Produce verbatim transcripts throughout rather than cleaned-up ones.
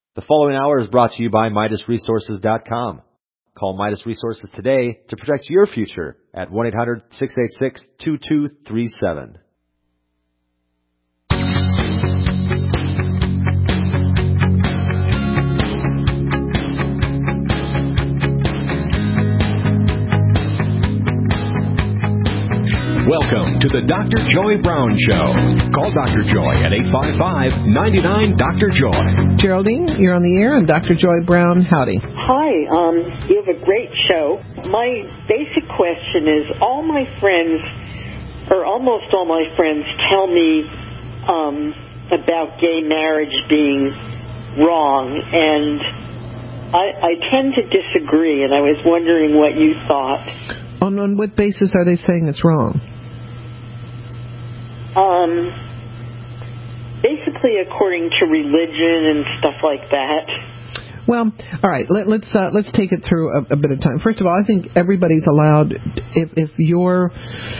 The following hour is brought to you by Midas Resources dot com. Call Midas Resources today to protect your future at one eight hundred six eight six two two three seven. Welcome to the Doctor Joy Brown Show. Call Doctor Joy at eight five five, nine nine, Doctor Joy. Geraldine, you're on the air, and Doctor Joy Brown, howdy. Hi, um, you have a great show. My basic question is, all my friends, or almost all my friends, tell me um, about gay marriage being wrong, and I, I tend to disagree, and I was wondering what you thought. On, on what basis are they saying it's wrong? Um, basically according to religion and stuff like that. Well, all right. Let, let's uh, let's take it through a, a bit of time. First of all, I think everybody's allowed. If if you're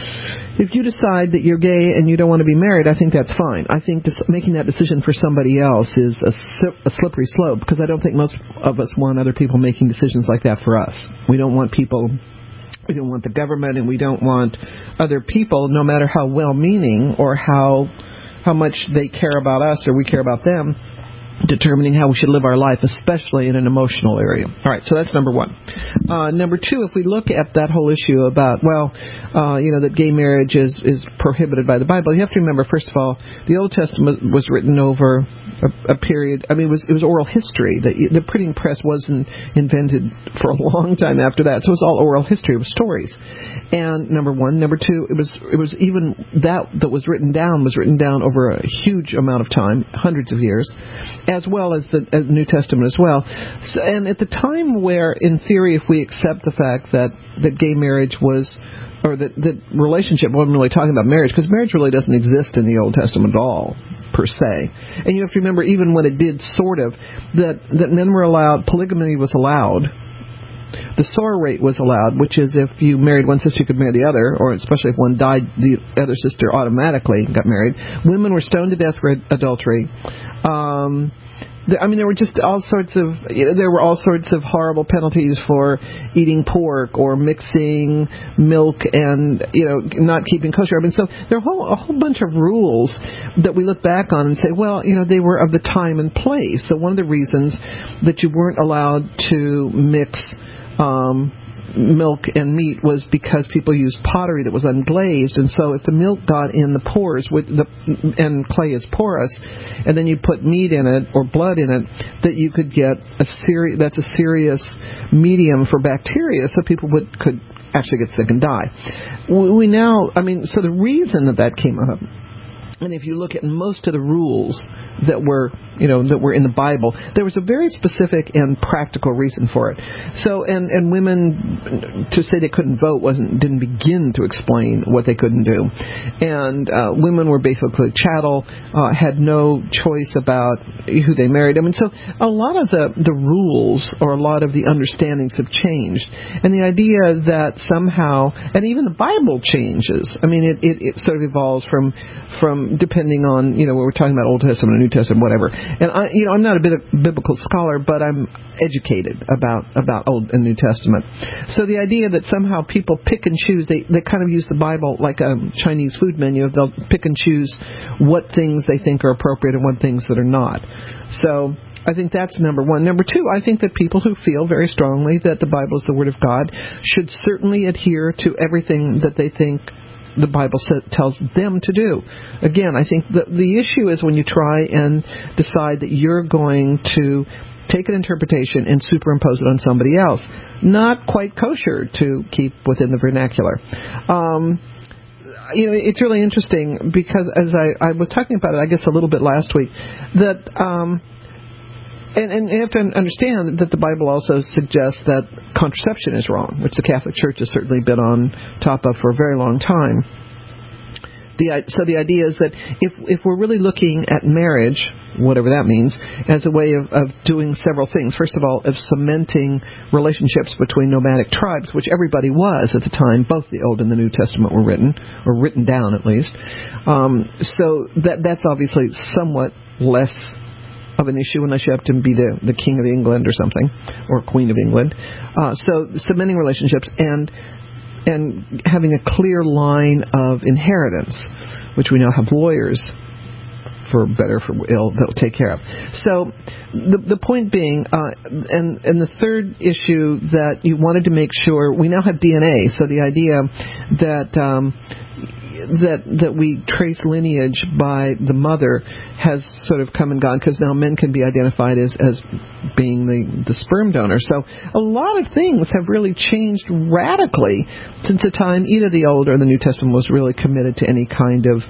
if you decide that you're gay and you don't want to be married, I think that's fine. I think this, making that decision for somebody else is a, a slippery slope, because I don't think most of us want other people making decisions like that for us. We don't want people. We don't want the government, and we don't want other people, no matter how well-meaning or how how much they care about us or we care about them, determining how we should live our life, especially in an emotional area. All right, so that's number one. Uh, number two, if we look at that whole issue about, well, uh, you know, that gay marriage is, is prohibited by the Bible, you have to remember, first of all, the Old Testament was written over a, a period, I mean, it was, it was oral history. The, the printing press wasn't invented for a long time after that, so it was all oral history. It was stories. And number one. Number two, it was it was even that that was written down was written down over a huge amount of time, hundreds of years, as well as the, as the New Testament as well. So, and at the time where, in theory, if we accept the fact that, that gay marriage was, or that, that relationship wasn't really talking about marriage, because marriage really doesn't exist in the Old Testament at all, per se. And you have to remember, even when it did, sort of, that, that men were allowed, polygamy was allowed. The sororate was allowed, which is if you married one sister, you could marry the other, or especially if one died, the other sister automatically got married. Women were stoned to death for adultery. Um, I mean, there were just all sorts of, you know, there were all sorts of horrible penalties for eating pork or mixing milk and, you know, not keeping kosher. I mean, so there are a whole, a whole bunch of rules that we look back on and say, well, you know, they were of the time and place. So one of the reasons that you weren't allowed to mix um milk and meat was because people used pottery that was unglazed, and so if the milk got in the pores, with the, and clay is porous, and then you put meat in it or blood in it, that you could get a seri- that's a serious medium for bacteria, so people would could actually get sick and die. We, we now, I mean, so the reason that that came up, and if you look at most of the rules that were, you know, that were in the Bible, there was a very specific and practical reason for it. So, and, and women, to say they couldn't vote wasn't, didn't begin to explain what they couldn't do. And uh, women were basically chattel, uh, had no choice about who they married. I mean, so a lot of the, the rules or a lot of the understandings have changed. And the idea that somehow, and even the Bible changes. I mean, it, it, it sort of evolves from, from depending on, you know, what we're talking about, Old Testament, New Testament, whatever. And I, you know, I'm not a bit of biblical scholar, but I'm educated about about Old and New Testament. So the idea that somehow people pick and choose, they they kind of use the Bible like a Chinese food menu. They'll pick and choose what things they think are appropriate and what things that are not. So I think that's number one. Number two, I think that people who feel very strongly that the Bible is the Word of God should certainly adhere to everything that they think the Bible tells them to do. Again, I think the, the issue is when you try and decide that you're going to take an interpretation and superimpose it on somebody else. Not quite kosher to keep within the vernacular. Um, you know, it's really interesting because as I, I was talking about it, I guess, a little bit last week, that... Um, And, and you have to understand that the Bible also suggests that contraception is wrong, which the Catholic Church has certainly been on top of for a very long time. The, so the idea is that if if we're really looking at marriage, whatever that means, as a way of, of doing several things, first of all, of cementing relationships between nomadic tribes, which everybody was at the time, both the Old and the New Testament were written, or written down at least. Um, so that that's obviously somewhat less of an issue unless you have to be the, the king of England or something, or queen of England. Uh, so cementing relationships and and having a clear line of inheritance, which we now have lawyers, for better, for ill, that'll take care of. So the the point being, uh, and and the third issue that you wanted to make sure, we now have D N A, so the idea that um, that that we trace lineage by the mother has sort of come and gone, because now men can be identified as, as being the, the sperm donor. So a lot of things have really changed radically since the time either the Old or the New Testament was really committed to any kind of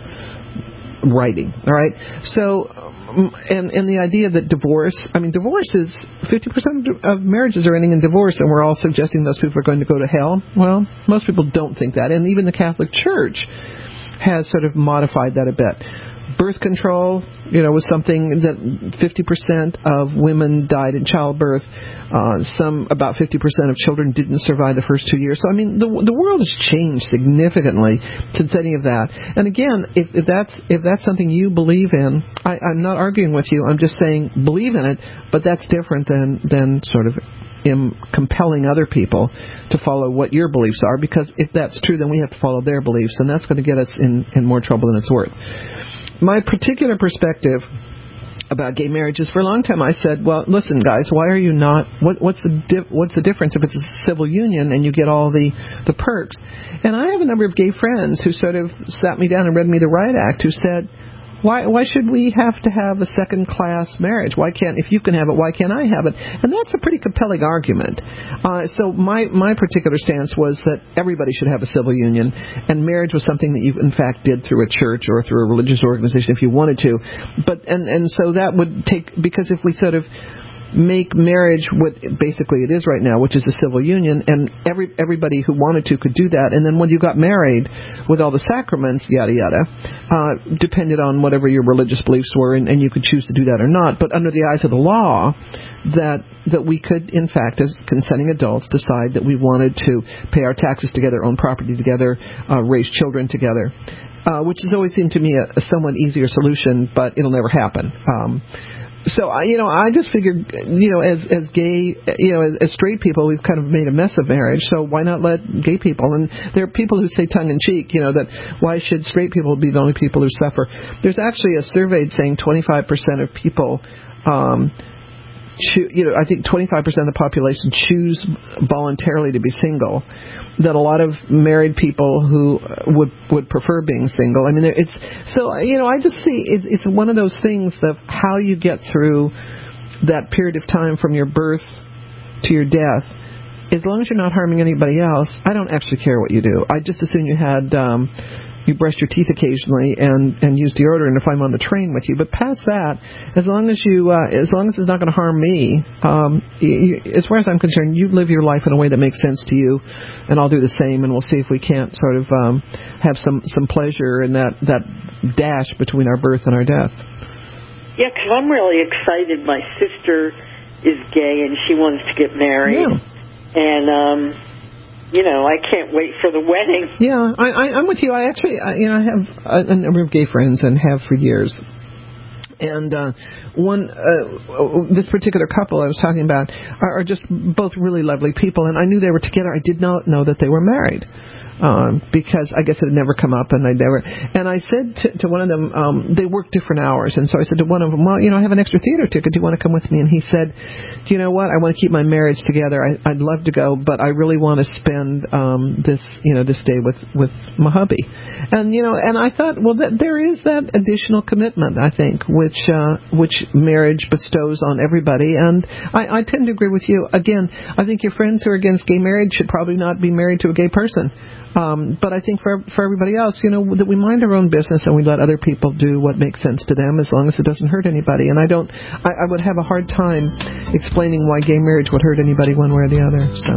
writing. All right? So, and, and the idea that divorce, I mean, divorce is fifty percent of marriages are ending in divorce, and we're all suggesting those people are going to go to hell. Well, most people don't think that, and even the Catholic Church has sort of modified that a bit. Birth control, you know, was something that fifty percent of women died in childbirth. Uh, some, about fifty percent of children didn't survive the first two years. So, I mean, the the world has changed significantly since any of that. And again, if, if that's if that's something you believe in, I, I'm not arguing with you. I'm just saying believe in it, but that's different than, than sort of in compelling other people to follow what your beliefs are, because if that's true, then we have to follow their beliefs, and that's going to get us in, in more trouble than it's worth. My particular perspective about gay marriages, for a long time I said, well, listen, guys, why are you not, what, what's the di- what's the difference if it's a civil union and you get all the, the perks? And I have a number of gay friends who sort of sat me down and read me the Riot Act, who said, Why why should we have to have a second-class marriage? Why can't, if you can have it, why can't I have it? And that's a pretty compelling argument. Uh, so my, my particular stance was that everybody should have a civil union, and marriage was something that you, in fact, did through a church or through a religious organization if you wanted to. But and, and so that would take, because if we sort of make marriage what basically it is right now, which is a civil union, and every everybody who wanted to could do that. And then when you got married with all the sacraments, yada yada, uh, depended on whatever your religious beliefs were, and, and you could choose to do that or not. But under the eyes of the law, that that we could, in fact, as consenting adults, decide that we wanted to pay our taxes together, own property together, uh, raise children together, uh, which has always seemed to me a, a somewhat easier solution, but it'll never happen. Um, So, I, you know, I just figured, you know, as as gay, you know, as, as straight people, we've kind of made a mess of marriage, so why not let gay people? And there are people who say tongue-in-cheek, you know, that why should straight people be the only people who suffer? There's actually a survey saying twenty-five percent of people, um, choo- you know, I think twenty-five percent of the population choose voluntarily to be single, that a lot of married people who would would prefer being single. I mean, it's so, you know, I just see it, it's one of those things of how you get through that period of time from your birth to your death. As long as you're not harming anybody else, I don't actually care what you do. I just assume you had um, you brushed your teeth occasionally and and used deodorant if I'm on the train with you. But past that, as long as you uh, as long as it's not going to harm me, um, you, as far as I'm concerned, you live your life in a way that makes sense to you, and I'll do the same. And we'll see if we can't sort of um, have some some pleasure in that that dash between our birth and our death. Yeah, because I'm really excited. My sister is gay and she wants to get married, yeah. and um. You know, I can't wait for the wedding. Yeah, I, I, I'm with you. I actually, I, you know, I have a, a number of gay friends and have for years. And uh, one, uh, this particular couple I was talking about are, are just both really lovely people. And I knew they were together. I did not know that they were married. Um, because I guess it had never come up, and I never. And I said to, to one of them, um, they work different hours, and so I said to one of them, well, you know, I have an extra theater ticket. Do you want to come with me? And he said, do you know what? I want to keep my marriage together. I, I'd love to go, but I really want to spend um, this, you know, this day with with my hubby. And you know, and I thought, well, that, there is that additional commitment, I think, which uh, which marriage bestows on everybody. And I, I tend to agree with you. Again, I think your friends who are against gay marriage should probably not be married to a gay person. Um, but I think for for everybody else, you know, that we mind our own business and we let other people do what makes sense to them, as long as it doesn't hurt anybody. And I don't, I, I would have a hard time explaining why gay marriage would hurt anybody one way or the other. So.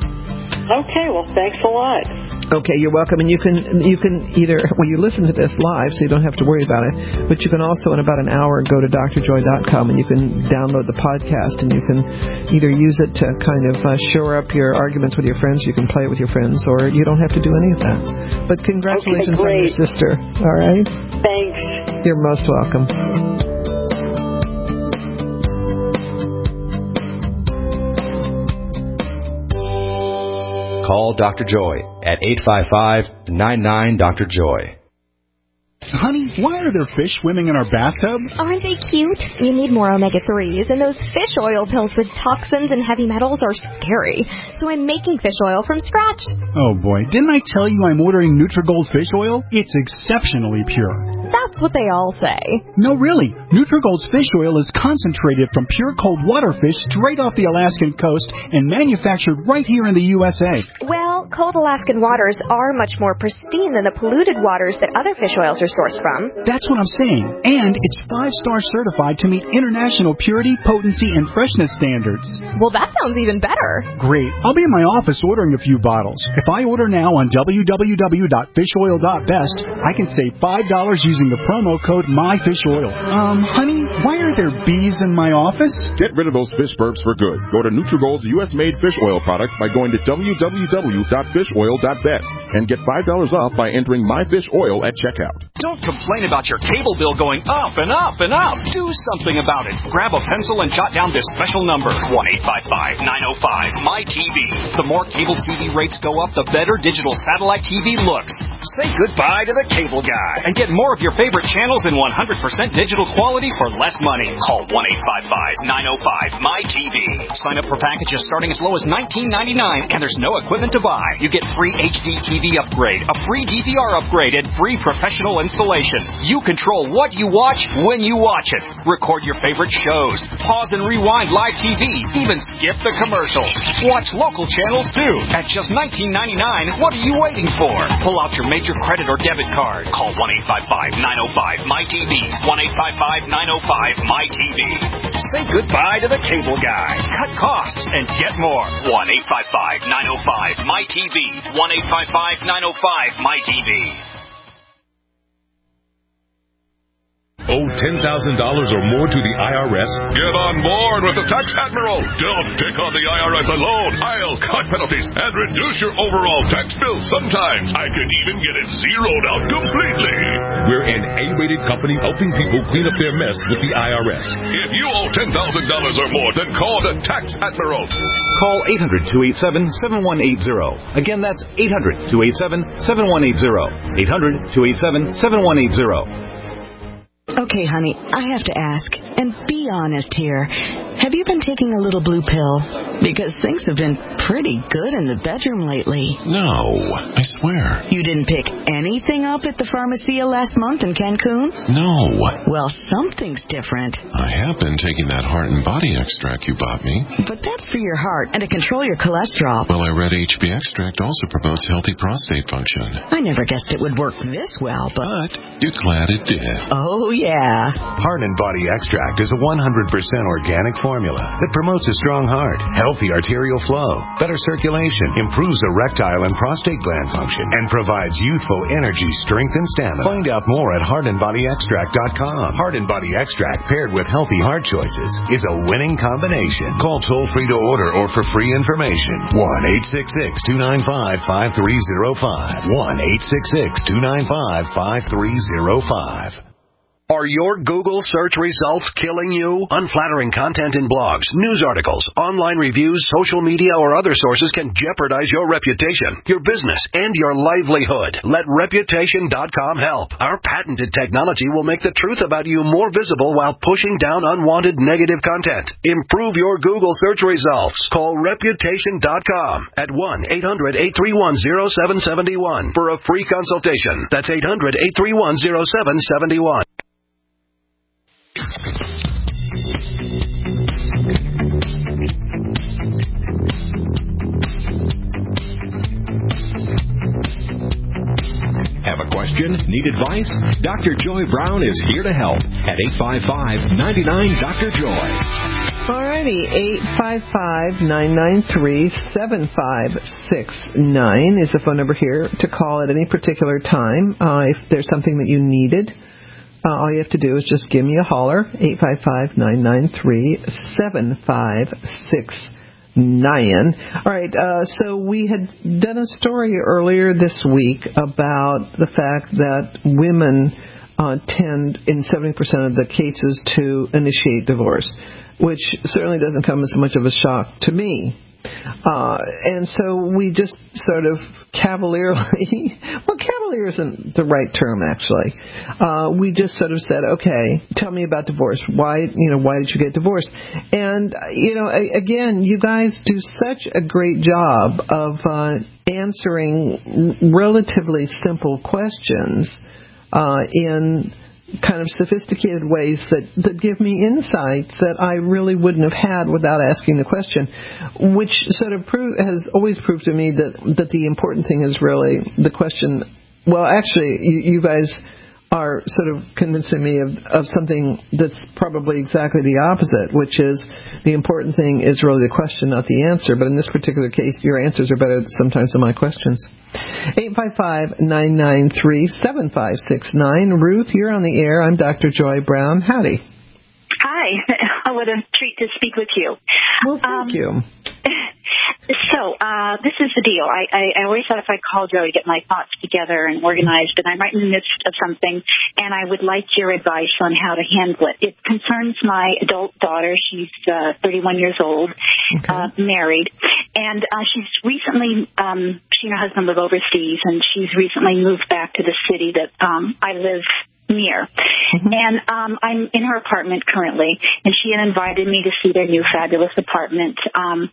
Okay, well, thanks a lot. Okay, you're welcome. And you can you can either, well, you listen to this live, so you don't have to worry about it, but you can also, in about an hour, go to d r joy dot com and you can download the podcast, and you can either use it to kind of uh, shore up your arguments with your friends, you can play it with your friends, or you don't have to do any of that. But congratulations okay, on your sister. All right? Thanks. You're most welcome. call Doctor Joy at eight five five, nine nine, Doctor Joy. Honey, why are there fish swimming in our bathtub? Aren't they cute? You need more omega threes, and those fish oil pills with toxins and heavy metals are scary. So I'm making fish oil from scratch. Oh boy, didn't I tell you I'm ordering Nutrigold fish oil? It's exceptionally pure. That's what they all say. No, really. Nutrigold's fish oil is concentrated from pure cold water fish straight off the Alaskan coast and manufactured right here in the U S A. Well, cold Alaskan waters are much more pristine than the polluted waters that other fish oils are sourced from. That's what I'm saying. And it's five-star certified to meet international purity, potency, and freshness standards. Well, that sounds even better. Great. I'll be in my office ordering a few bottles. If I order now on w w w dot fish oil dot best, I can save five dollars using the promo code MyFishOil. Um, honey, why are there bees in my office? Get rid of those fish burps for good. Go to Nutrigold's U S-made fish oil products by going to w w w dot fish oil dot best and get five dollars off by entering MyFishOil at checkout. Don't complain about your cable bill going up and up and up. Do something about it. Grab a pencil and jot down this special number, one eight five five, nine oh five, M Y T V. The more cable T V rates go up, the better digital satellite T V looks. Say goodbye to the cable guy and get more of your favorite channels in one hundred percent digital quality for less money. Call one eight five five, nine oh five, M Y T V. Sign up for packages starting as low as nineteen ninety-nine, and there's no equipment to buy. You get free H D T V upgrade, a free D V R upgrade, and free professional installation. You control what you watch when you watch it. Record your favorite shows. Pause and rewind live T V. Even skip the commercials. Watch local channels too. At just nineteen ninety-nine, what are you waiting for? Pull out your major credit or debit card. Call one eight five five, nine oh five, M Y T V. one eight five five, nine oh five, M Y T V. Say goodbye to the cable guy. Cut costs and get more. one eight five five, nine oh five, M Y T V. one eight five five, nine oh five, M Y T V. Owe ten thousand dollars or more to the I R S? Get on board with the Tax Admiral. Don't take on the I R S alone. I'll cut penalties and reduce your overall tax bill. Sometimes I could even get it zeroed out completely. We're an A-rated company helping people clean up their mess with the I R S. If you owe ten thousand dollars or more, then call the Tax Admiral. Call eight hundred, two eight seven, seven one eight zero. Again, that's eight hundred, two eight seven, seven one eight zero. eight hundred, two eight seven, seven one eight zero. Okay, honey, I have to ask, and be honest here. Have you been taking a little blue pill? Because things have been pretty good in the bedroom lately. No, I swear. You didn't pick anything up at the Pharmacia last month in Cancun? No. Well, something's different. I have been taking that heart and body extract you bought me. But that's for your heart and to control your cholesterol. Well, I read H B extract also promotes healthy prostate function. I never guessed it would work this well, but... But you're glad it did. Oh, yeah. Heart and Body Extract is a one hundred percent organic formula that promotes a strong heart, healthy arterial flow, better circulation, improves erectile and prostate gland function, and provides youthful energy, strength, and stamina. Find out more at heart and body extract dot com. Heart and Body Extract paired with healthy heart choices is a winning combination. Call toll-free to order or for free information. one eight six six, two nine five, five three zero five. one eight six six, two nine five, five three zero five. Are your Google search results killing you? Unflattering content in blogs, news articles, online reviews, social media, or other sources can jeopardize your reputation, your business, and your livelihood. Let Reputation dot com help. Our patented technology will make the truth about you more visible while pushing down unwanted negative content. Improve your Google search results. Call Reputation dot com at one eight hundred, eight three one, zero seven seven one for a free consultation. That's eight hundred, eight three one, zero seven seven one. Have a question? Need advice? Doctor Joy Brown is here to help at eight five five, nine nine, Doctor Joy. Alrighty, eight five five, nine nine three, seven five six nine is the phone number here to call at any particular time. Uh, if there's something that you needed, uh, all you have to do is just give me a holler, eight five five, nine nine three, seven five six nine. All right, uh, so we had done a story earlier this week about the fact that women uh, tend, in seventy percent of the cases, to initiate divorce, which certainly doesn't come as much of a shock to me. Uh, and so we just sort of cavalierly, well, cavalier isn't the right term, actually. Uh, we just sort of said, okay, tell me about divorce. Why, you know, why did you get divorced? And, you know, a- again, you guys do such a great job of uh, answering relatively simple questions uh, in kind of sophisticated ways that, that give me insights that I really wouldn't have had without asking the question, which sort of prove, has always proved to me that, that the important thing is really the question. Well, actually, you, you guys are sort of convincing me of, of something that's probably exactly the opposite, which is the important thing is really the question, not the answer. But in this particular case, your answers are better sometimes than my questions. eight five five, nine nine three, seven five six nine. Ruth, you're on the air. I'm Doctor Joy Brown. Howdy. Hi. What a treat to speak with you. Well, thank um, you. So, uh, this is the deal. I, I, I always thought if I called you, I would get my thoughts together and organized, and I'm right in the midst of something, and I would like your advice on how to handle it. It concerns my adult daughter. She's uh, thirty-one years old, okay. uh, married, and uh, she's recently, um, she and her husband live overseas, and she's recently moved back to the city that um, I live near. Mm-hmm. And um, I'm in her apartment currently, and she had invited me to see their new fabulous apartment. Um,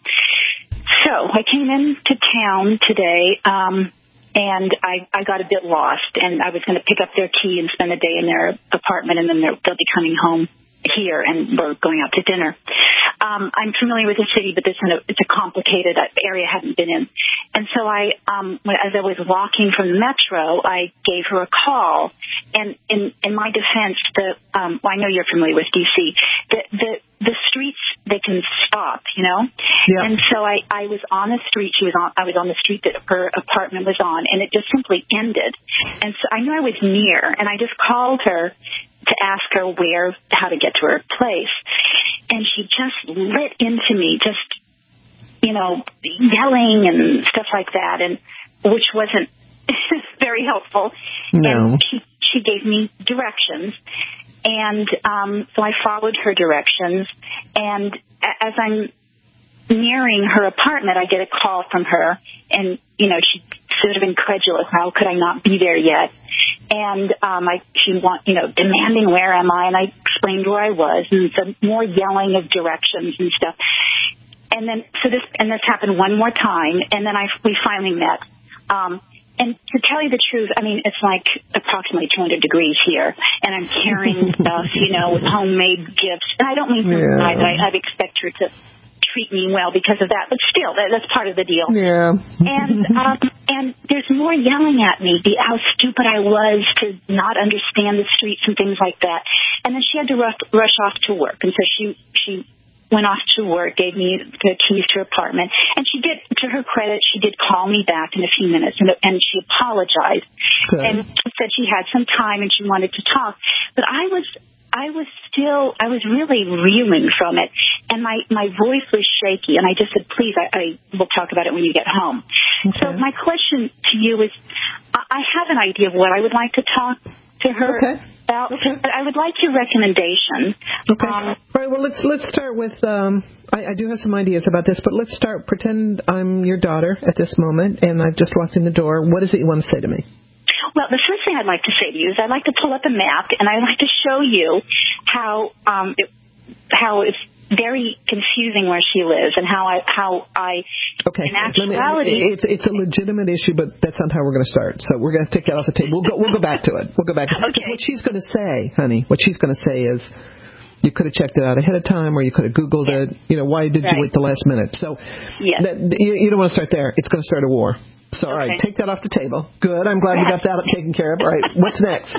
so I came into town today, um, and I, I got a bit lost, and I was going to pick up their key and spend a day in their apartment, and then they'll be coming home here, and we're going out to dinner. Um, I'm familiar with the city, but this is a, it's a complicated area I hadn't been in. And so I, um, as I was walking from the metro, I gave her a call. And in, in my defense, the um, well, I know you're familiar with D C. The the the streets, they can stop, you know. Yeah. And so I, I was on the street. She was on. I was on the street that her apartment was on, and it just simply ended. And so I knew I was near, and I just called her to ask her where, how to get to her place. And she just lit into me, just, you know, yelling and stuff like that, and which wasn't very helpful. No. And she, she gave me directions. And um, so I followed her directions. And as I'm nearing her apartment, I get a call from her. And, you know, she's sort of incredulous. How could I not be there yet? And um, I, she want, you know, demanding where am I? And I explained where I was, and some more yelling of directions and stuff. And then, so this, and this happened one more time, and then I, we finally met. Um, and to tell you the truth, I mean, it's like approximately two hundred degrees here, and I'm carrying stuff, you know, with homemade gifts. And I don't mean to yeah. I, I expect her to treat me well because of that, but still, that, that's part of the deal. Yeah. and um, and there's more yelling at me, the, how stupid I was to not understand the streets and things like that. And then she had to rush, rush off to work, and so she she went off to work, gave me the keys to her apartment, and she did, to her credit, she did call me back in a few minutes, and, and she apologized. Good. And said she had some time and she wanted to talk, but I was I was still, I was really reeling from it, and my, my voice was shaky, and I just said, please, I, I will talk about it when you get home. Okay. So my question to you is, I have an idea of what I would like to talk to her okay. about, okay. but I would like your recommendation. Okay. Um, All right, well, let's, let's start with, um, I, I do have some ideas about this, but let's start, pretend I'm your daughter at this moment, and I've just walked in the door. What is it you want to say to me? Well, the first thing I'd like to say to you is I'd like to pull up a map, and I'd like to show you how um, it, how it's very confusing where she lives, and how I how I okay. in actuality me, it's it's a legitimate issue, but that's not how we're going to start. So we're going to take that off the table. We'll go we'll go back to it. We'll go back. To okay. What she's going to say, honey, what she's going to say is, you could have checked it out ahead of time, or you could have Googled yes. it. You know, why did right. you wait the last minute? So yes. that, you, you don't want to start there. It's going to start a war. So, all right, okay. take that off the table. Good. I'm glad you got that taken care of. All right, what's next?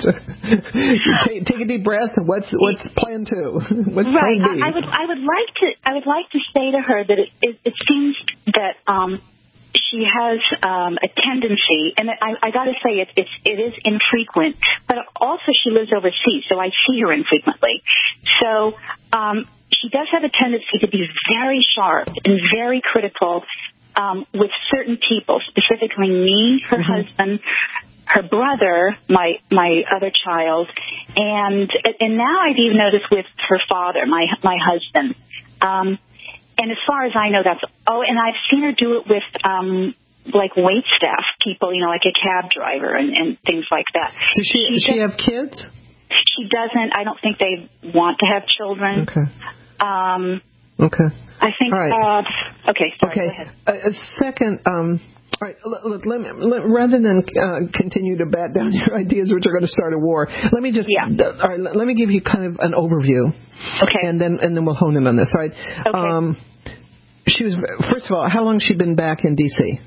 take, take a deep breath. What's what's plan two? What's right. plan B? I, I would I would like to I would like to say to her that it it, it seems that um, she has um, a tendency, and I, I got to say it it's it is infrequent, but also she lives overseas, so I see her infrequently. So um, she does have a tendency to be very sharp and very critical. Um, with certain people, specifically me, her mm-hmm. husband, her brother, my my other child, and and now I've even noticed with her father, my my husband. Um, and as far as I know, that's Oh, and I've seen her do it with, um, like wait staff people, you know, like a cab driver and, and things like that. Does she, she, does she does, have kids? She doesn't. I don't think they want to have children. Okay. Um, okay. I think, all right. uh, okay, sorry, okay. go ahead. Uh, second, um, all right, look, let me, let, rather than uh, continue to bat down your ideas, which are going to start a war, let me just, yeah. uh, all right, let, let me give you kind of an overview. Okay. And then, and then we'll hone in on this, all right? Okay. Um, she was, first of all, how long has she been back in D C?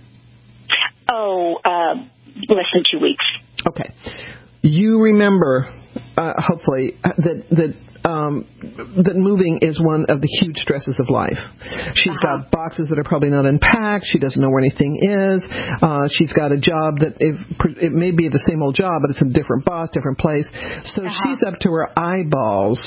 Oh, uh, less than two weeks. Okay. You remember, uh, hopefully, that, that, Um, that moving is one of the huge stresses of life. She's uh-huh. got boxes that are probably not unpacked. She doesn't know where anything is. Uh, she's got a job that if, it may be the same old job, but it's a different boss, different place. So uh-huh. she's up to her eyeballs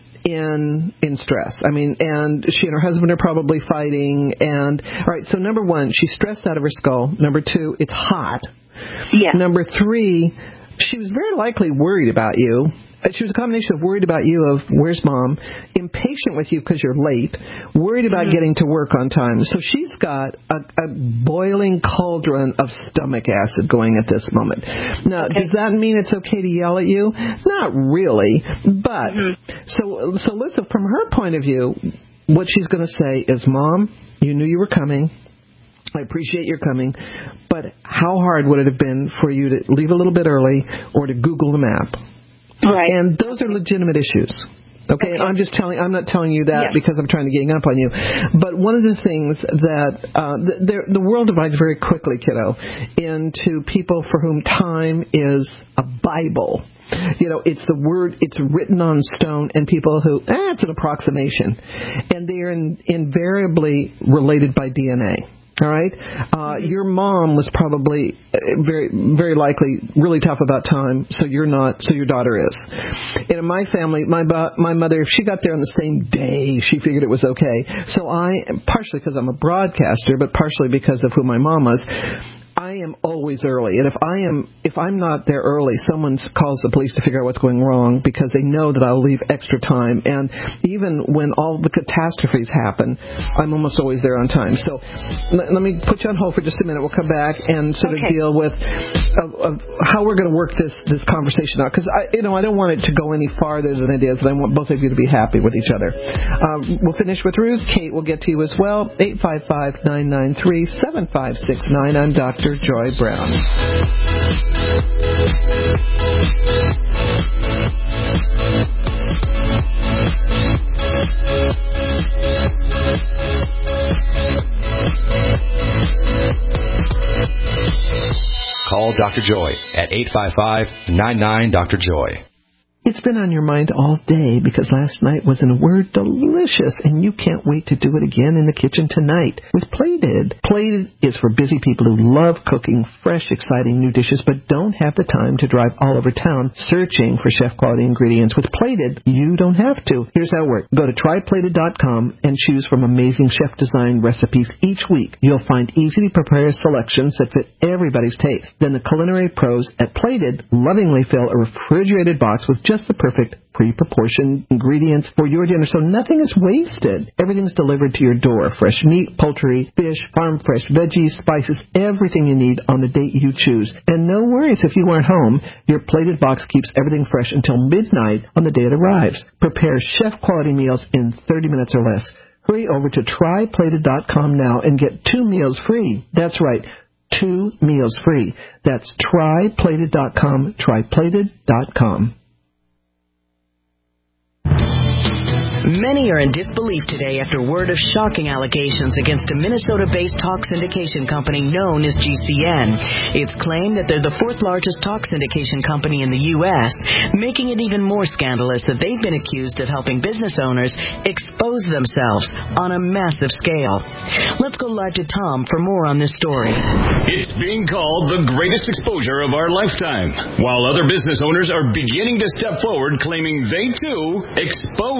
in in stress. I mean, and she and her husband are probably fighting. And all right, so number one, she's stressed out of her skull. Number two, it's hot. Yeah. Number three, she was very likely worried about you. She was a combination of worried about you, of where's mom, impatient with you because you're late, worried about mm-hmm. getting to work on time. So she's got a, a boiling cauldron of stomach acid going at this moment. Now, okay. does that mean it's okay to yell at you? Not really. But, mm-hmm. so, so listen, from her point of view, what she's going to say is, Mom, you knew you were coming. I appreciate your coming, but how hard would it have been for you to leave a little bit early or to Google the map? Right. And those are legitimate issues. Okay, okay. And I'm just telling, I'm not telling you that yeah. because I'm trying to gang up on you. But one of the things that, uh, the, the world divides very quickly, kiddo, into people for whom time is a Bible. You know, it's the word, it's written on stone, and people who, eh, it's an approximation. And they are in, invariably related by D N A. All right. Uh, your mom was probably very, very likely really tough about time. So you're not. So your daughter is. And in my family, my my mother, if she got there on the same day, she figured it was okay. So I, partially because I'm a broadcaster, but partially because of who my mom was, I am always early, and if I am if I'm not there early, someone calls the police to figure out what's going wrong because they know that I'll leave extra time. And even when all the catastrophes happen, I'm almost always there on time. So let, let me put you on hold for just a minute. We'll come back and sort okay. of deal with uh, uh, how we're going to work this this conversation out, because I you know I don't want it to go any farther than it is, and I want both of you to be happy with each other. Um, we'll finish with Ruth. Kate will get to you as well. eight five five, nine nine three, seven five six nine. I'm Doctor Joy Brown. Call Doctor Joy at eight five five, nine nine, Doctor Joy. It's been on your mind all day because last night was, in a word, delicious, and you can't wait to do it again in the kitchen tonight with Plated. Plated is for busy people who love cooking fresh, exciting new dishes but don't have the time to drive all over town searching for chef-quality ingredients. With Plated, you don't have to. Here's how it works. Go to try plated dot com and choose from amazing chef-designed recipes each week. You'll find easy-to-prepare selections that fit everybody's taste. Then the culinary pros at Plated lovingly fill a refrigerated box with just the perfect pre-proportioned ingredients for your dinner, so nothing is wasted. Everything's delivered to your door. Fresh meat, poultry, fish, farm-fresh veggies, spices, everything you need on the date you choose. And no worries if you aren't home. Your Plated box keeps everything fresh until midnight on the day it arrives. Prepare chef-quality meals in thirty minutes or less. Hurry over to try plated dot com now and get two meals free. That's right. Two meals free. That's try plated dot com. try plated dot com. Many are in disbelief today after word of shocking allegations against a Minnesota-based talk syndication company known as G C N. It's claimed that they're the fourth largest talk syndication company in the U S, making it even more scandalous that they've been accused of helping business owners expose themselves on a massive scale. Let's go live to Tom for more on this story. It's being called the greatest exposure of our lifetime, while other business owners are beginning to step forward claiming they, too, exposed themselves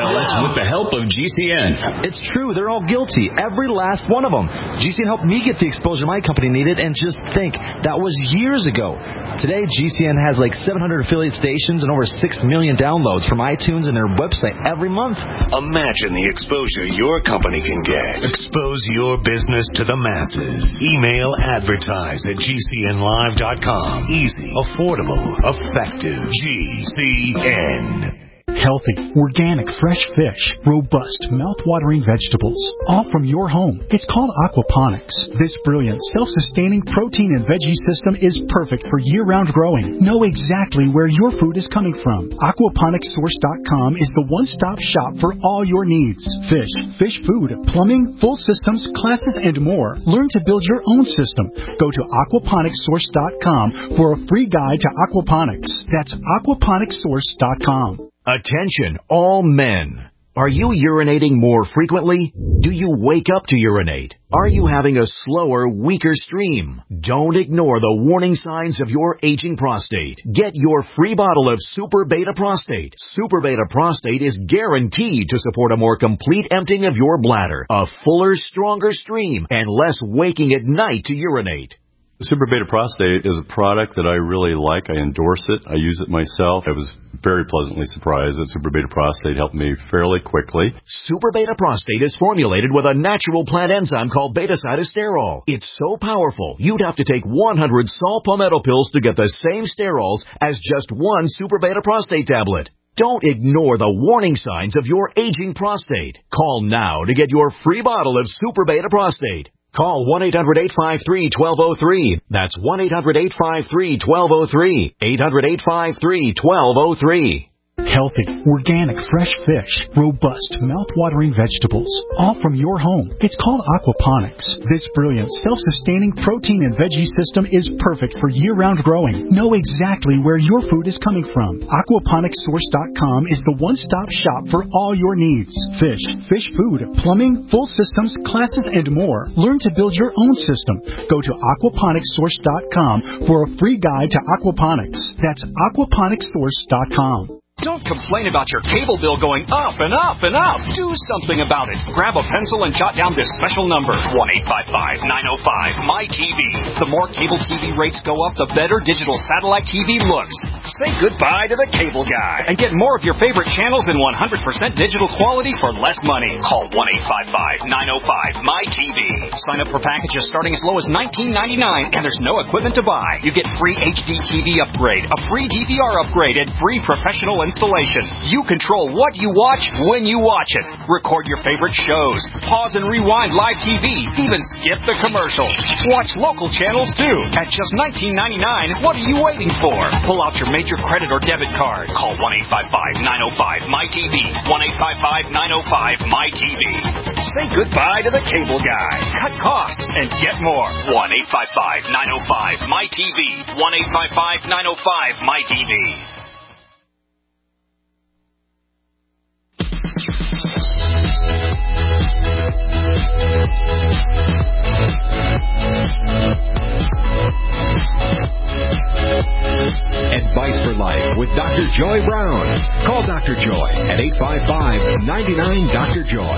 with the help of G C N. It's true. They're all guilty. Every last one of them. G C N helped me get the exposure my company needed, and just think, that was years ago. Today, G C N has like seven hundred affiliate stations and over six million downloads from iTunes and their website every month. Imagine the exposure your company can get. Expose your business to the masses. Email advertise at G C N live dot com. Easy, affordable, effective. G C N. Healthy, organic, fresh fish, robust, mouth-watering vegetables, all from your home. It's called aquaponics. This brilliant, self-sustaining protein and veggie system is perfect for year-round growing. Know exactly where your food is coming from. aquaponics source dot com is the one-stop shop for all your needs. Fish, fish food, plumbing, full systems, classes, and more. Learn to build your own system. Go to aquaponics source dot com for a free guide to aquaponics. That's aquaponics source dot com. Attention, all men. Are you urinating more frequently? Do you wake up to urinate? Are you having a slower, weaker stream? Don't ignore the warning signs of your aging prostate. Get your free bottle of Super Beta Prostate. Super Beta Prostate is guaranteed to support a more complete emptying of your bladder, a fuller, stronger stream, and less waking at night to urinate. Super Beta Prostate is a product that I really like. I endorse it. I use it myself. I was very pleasantly surprised that Super Beta Prostate helped me fairly quickly. Super Beta Prostate is formulated with a natural plant enzyme called beta-cytosterol. It's so powerful, you'd have to take one hundred saw palmetto pills to get the same sterols as just one Super Beta Prostate tablet. Don't ignore the warning signs of your aging prostate. Call now to get your free bottle of Super Beta Prostate. Call one eight hundred eight five three one two zero three. That's one eight hundred eight five three one two zero three. eight hundred eight five three one two zero three. Healthy, organic, fresh fish, robust, mouth-watering vegetables, all from your home. It's called aquaponics. This brilliant, self-sustaining protein and veggie system is perfect for year-round growing. Know exactly where your food is coming from. aquaponics source dot com is the one-stop shop for all your needs. Fish, fish food, plumbing, full systems, classes, and more. Learn to build your own system. Go to aquaponics source dot com for a free guide to aquaponics. That's aquaponics source dot com. Don't complain about your cable bill going up and up and up. Do something about it. Grab a pencil and jot down this special number, one eight five five nine oh five M Y T V. The more cable T V rates go up, the better digital satellite T V looks. Say goodbye to the cable guy and get more of your favorite channels in one hundred percent digital quality for less money. Call one eight five five nine oh five M Y T V. Sign up for packages starting as low as nineteen ninety-nine, and there's no equipment to buy. You get free H D T V upgrade, a free D V R upgrade, and free professional installation. You control what you watch when you watch it. Record your favorite shows. Pause and rewind live T V. Even skip the commercials. Watch local channels too. At just nineteen ninety-nine, what are you waiting for? Pull out your major credit or debit card. Call one eight five five nine oh five M Y T V. one eight five five nine oh five M Y T V. Say goodbye to the cable guy. Cut costs and get more. one eight five five nine oh five M Y T V. one eight five five nine oh five M Y T V. Advice for Life with Doctor Joy Brown. Call Doctor Joy at eight five five nine nine Doctor Joy.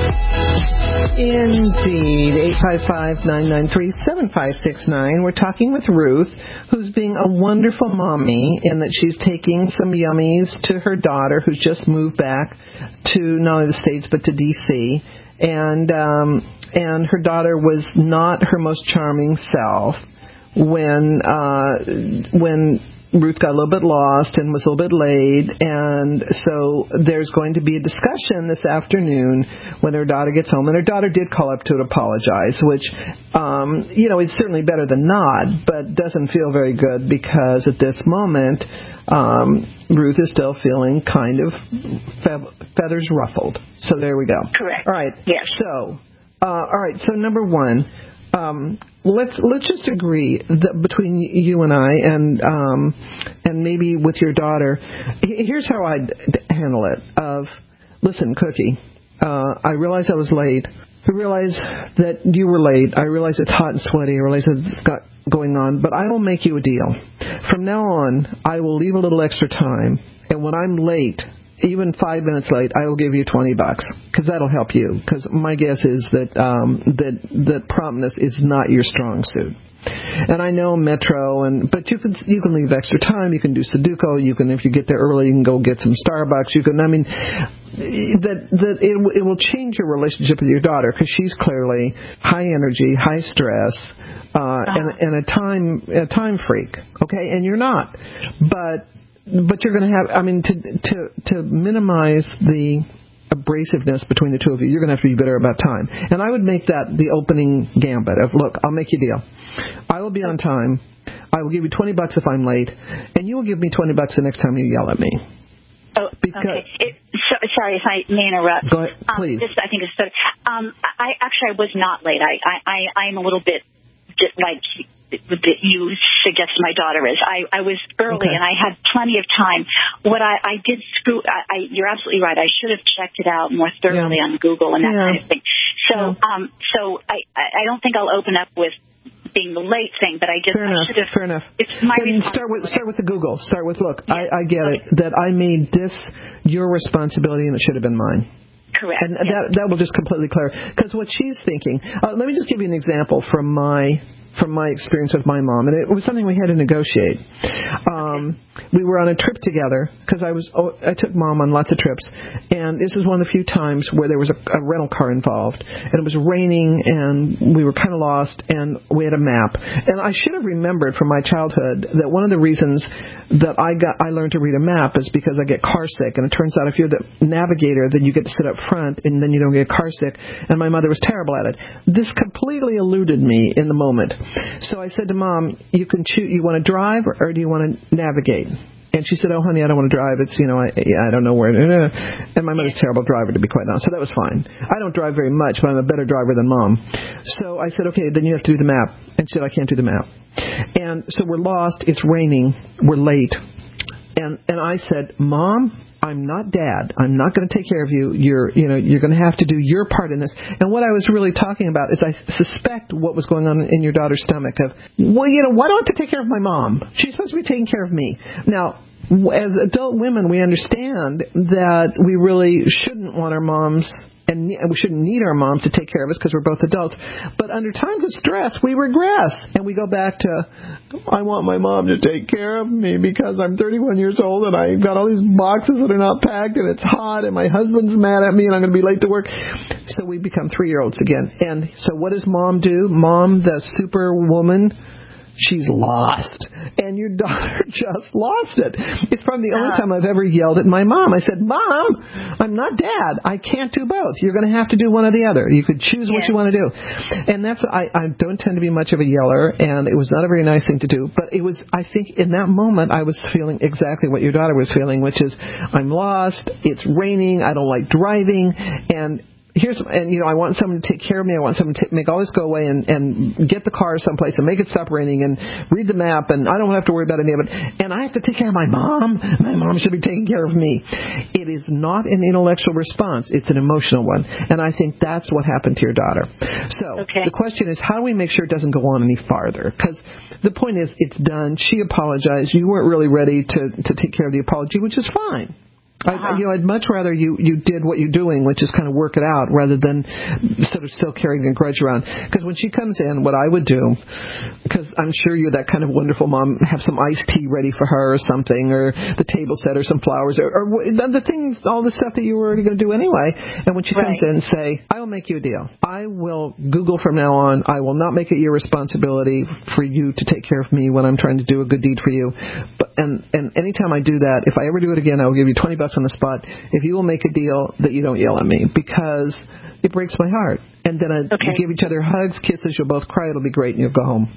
Indeed, eight five five nine nine three seven five six nine. We're talking with Ruth, who's being a wonderful mommy in that she's taking some yummies to her daughter, who's just moved back to not only the States but to D C And um, and her daughter was not her most charming self when uh, when Ruth got a little bit lost and was a little bit late, and so there's going to be a discussion this afternoon when her daughter gets home, and her daughter did call up to apologize, which, um, you know, is certainly better than not, but doesn't feel very good because at this moment, um, Ruth is still feeling kind of fe- feathers ruffled. So there we go. Correct. All right. Yes. So, uh, all right. So number one. Um, let's let's just agree that between you and I, and um, and maybe with your daughter, here's how I'd handle it. Of listen, Cookie, uh, I realize I was late. I realize that you were late. I realize it's hot and sweaty. I realize it's got going on, but I will make you a deal. From now on, I will leave a little extra time, and when I'm late, even five minutes late, I will give you twenty bucks because that'll help you. Because my guess is that um, that that promptness is not your strong suit. And I know Metro, and but you can you can leave extra time. You can do Sudoku. You can, if you get there early, you can go get some Starbucks. You can. I mean, that that it it will change your relationship with your daughter because she's clearly high energy, high stress, uh, and and a time a time freak. Okay, and you're not, but. But you're going to have, I mean, to to to minimize the abrasiveness between the two of you, you're going to have to be better about time. And I would make that the opening gambit of, look, I'll make you a deal. I will be on time. I will give you twenty bucks if I'm late, and you will give me twenty bucks the next time you yell at me. Oh, because okay. It, so, sorry if I may interrupt. Go ahead, please. Um, this, I think it's better. Um, I actually I was not late. I I I I'm a little bit just like. that you suggest my daughter is. I, I was early, okay. and I had plenty of time. What I, I did screw, I, I, you're absolutely right. I should have checked it out more thoroughly yeah. on Google and that yeah. kind of thing. So, yeah. um, so I, I don't think I'll open up with being the late thing, but I just fair enough. I should have. Fair enough. It's my then start with start with the Google. Start with look. Yeah. I, I get okay. it that I made this your responsibility and it should have been mine. Correct. And yeah. that that will just completely clear because what she's thinking. Uh, let me just give you an example from my. from my experience with my mom, and it was something we had to negotiate. Um, we were on a trip together because I was oh, I took mom on lots of trips, and this was one of the few times where there was a, a rental car involved, and it was raining, and we were kind of lost, and we had a map. And I should have remembered from my childhood that one of the reasons that I got I learned to read a map is because I get car sick, and it turns out if you're the navigator, then you get to sit up front, and then you don't get car sick. And my mother was terrible at it. This completely eluded me in the moment. So I said to Mom, you can choose, you want to drive or, or do you want to navigate? And she said, oh, honey, I don't want to drive. It's, you know, I, I don't know where. And my mother's a terrible driver, to be quite honest. So that was fine. I don't drive very much, but I'm a better driver than Mom. So I said, okay, then you have to do the map. And she said, I can't do the map. And so we're lost. It's raining. We're late. And and I said, Mom, I'm not Dad. I'm not going to take care of you. You're, you know, you're going to have to do your part in this. And what I was really talking about is I suspect what was going on in your daughter's stomach of, well, you know, why do I have to take care of my mom? She's supposed to be taking care of me. Now, as adult women, we understand that we really shouldn't want our moms and we shouldn't need our moms to take care of us because we're both adults. But under times of stress, we regress. And we go back to, I want my mom to take care of me because I'm thirty-one years old and I've got all these boxes that are not packed and it's hot and my husband's mad at me and I'm going to be late to work. So we become three-year-olds again. And so what does Mom do? Mom, the super woman, she's lost. And your daughter just lost it. It's probably the only time I've ever yelled at my mom. I said, Mom, I'm not Dad. I can't do both. You're going to have to do one or the other. You could choose what yeah. you want to do. And that's, I, I don't tend to be much of a yeller, and it was not a very nice thing to do. But it was, I think, in that moment, I was feeling exactly what your daughter was feeling, which is, I'm lost, it's raining, I don't like driving, and Here's and you know I want someone to take care of me. I want someone to make all this go away and, and get the car someplace and make it stop raining and read the map, and I don't have to worry about any of it. And I have to take care of my mom. My mom should be taking care of me. It is not an intellectual response. It's an emotional one. And I think that's what happened to your daughter. So okay. the question is, how do we make sure it doesn't go on any farther? Because the point is, it's done. She apologized. You weren't really ready to, to take care of the apology, which is fine. I, you know, I'd much rather you, you did what you're doing, which is kind of work it out, rather than sort of still carrying a grudge around. Because when she comes in, what I would do, because I'm sure you're that kind of wonderful mom, have some iced tea ready for her or something, or the table set or some flowers, or, or the things, all the stuff that you were already going to do anyway. And when she comes right. in, say, I will make you a deal. I will Google from now on. I will not make it your responsibility for you to take care of me when I'm trying to do a good deed for you. But and and anytime I do that, if I ever do it again, I will give you twenty bucks on the spot if you will make a deal that you don't yell at me, because it breaks my heart. And then I, okay. you give each other hugs, kisses, you'll both cry, it'll be great, and you'll go home.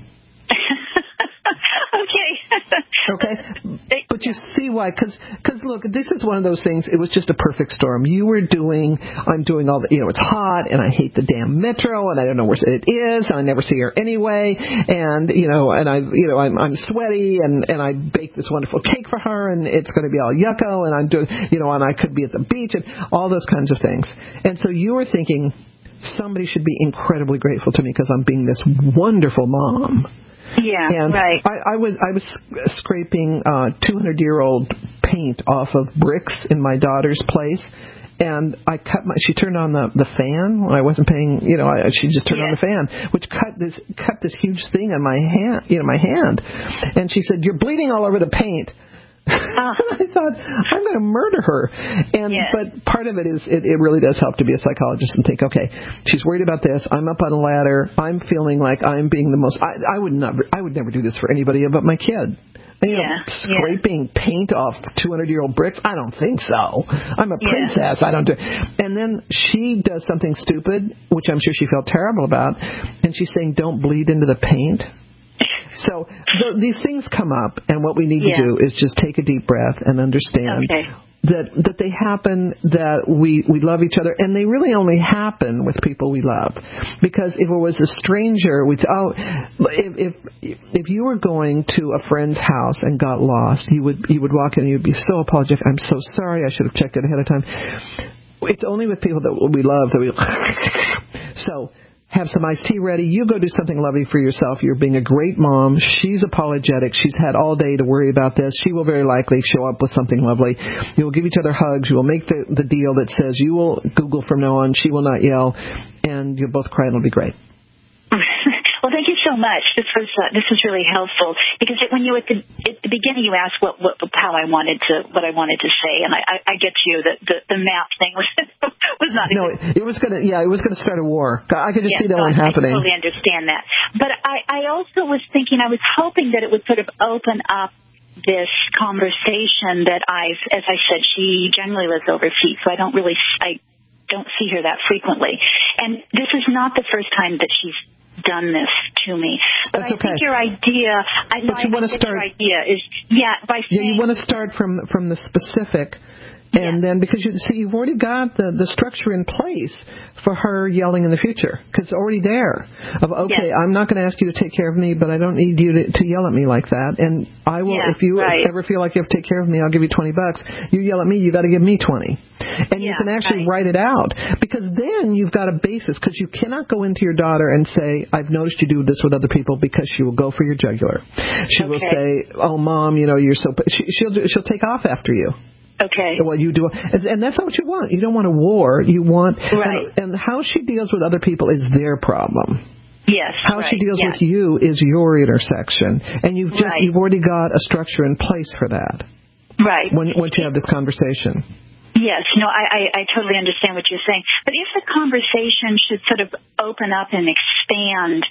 Okay? But you see why, because because look, this is one of those things, it was just a perfect storm. You were doing, I'm doing all the, you know, it's hot, and I hate the damn Metro, and I don't know where it is, and I never see her anyway, and, you know, and I, you know, I'm, I'm sweaty, and, and I baked this wonderful cake for her, and it's going to be all yucko, and I'm doing, you know, and I could be at the beach, and all those kinds of things. And so you were thinking, somebody should be incredibly grateful to me because I'm being this wonderful mom. Yeah, and right. I, I was I was scraping uh, two hundred year old paint off of bricks in my daughter's place. And I cut my. She turned on the the fan when I wasn't paying. You know, I, she just turned yeah. on the fan, which cut this cut this huge thing on my hand. You know, my hand. And she said, "You're bleeding all over the paint." Uh. I thought, I'm going to murder her. And yeah. but part of it is it, it really does help to be a psychologist and think, okay, she's worried about this. I'm up on a ladder. I'm feeling like I'm being the most. I, I would never. I would never do this for anybody but my kid. You know, yeah, scraping yeah. paint off two hundred year old bricks? I don't think so. I'm a princess. Yeah. I don't do. And then she does something stupid, which I'm sure she felt terrible about, and she's saying, "Don't bleed into the paint." So th- these things come up, and what we need yeah. to do is just take a deep breath and understand okay. that that they happen, that we, we love each other, and they really only happen with people we love. Because if it was a stranger, we'd say, oh, if, if if you were going to a friend's house and got lost, you would you would walk in and you'd be so apologetic. I'm so sorry. I should have checked it ahead of time. It's only with people that we love that we. So. Have some iced tea ready. You go do something lovely for yourself. You're being a great mom. She's apologetic. She's had all day to worry about this. She will very likely show up with something lovely. You will give each other hugs. You will make the, the deal that says you will Google from now on. She will not yell. And you'll both cry and it'll be great. Well, thank you so much. This was uh, this was really helpful because it, when you at the at the beginning you asked what, what how I wanted to what I wanted to say, and I, I, I get to you that the, the map thing was was not. No, it was gonna yeah, it was gonna start a war. I could just yeah, see that no, one I, happening. I totally understand that, but I, I also was thinking I was hoping that it would sort of open up this conversation that I've, as I said, she generally lives overseas, so I don't really I don't see her that frequently, and this is not the first time that she's done this to me. But That's I okay. think your idea, I know but you I want to think start, your idea is, yeah, by saying, yeah, you want to start from from the specific. And yeah. then, because you see, you've already got the, the structure in place for her yelling in the future, because it's already there. Of okay, yeah. I'm not going to ask you to take care of me, but I don't need you to, to yell at me like that. And I will, yeah, if you right. ever feel like you have to take care of me, I'll give you twenty bucks. You yell at me, you got to give me twenty. And yeah, you can actually right. write it out, because then you've got a basis. Because you cannot go into your daughter and say, "I've noticed you do this with other people," because she will go for your jugular. She okay. will say, "Oh, Mom, you know, you're so." She, she'll she'll take off after you. Okay. Well, you do, and, and that's not what you want. You don't want a war. You want, right. and, and how she deals with other people is their problem. Yes. How right. she deals yes. with you is your intersection, and you've just right. you've already got a structure in place for that. Right. When once you have this conversation. Yes, no, I, I, I totally understand what you're saying. But if the conversation should sort of open up and expand,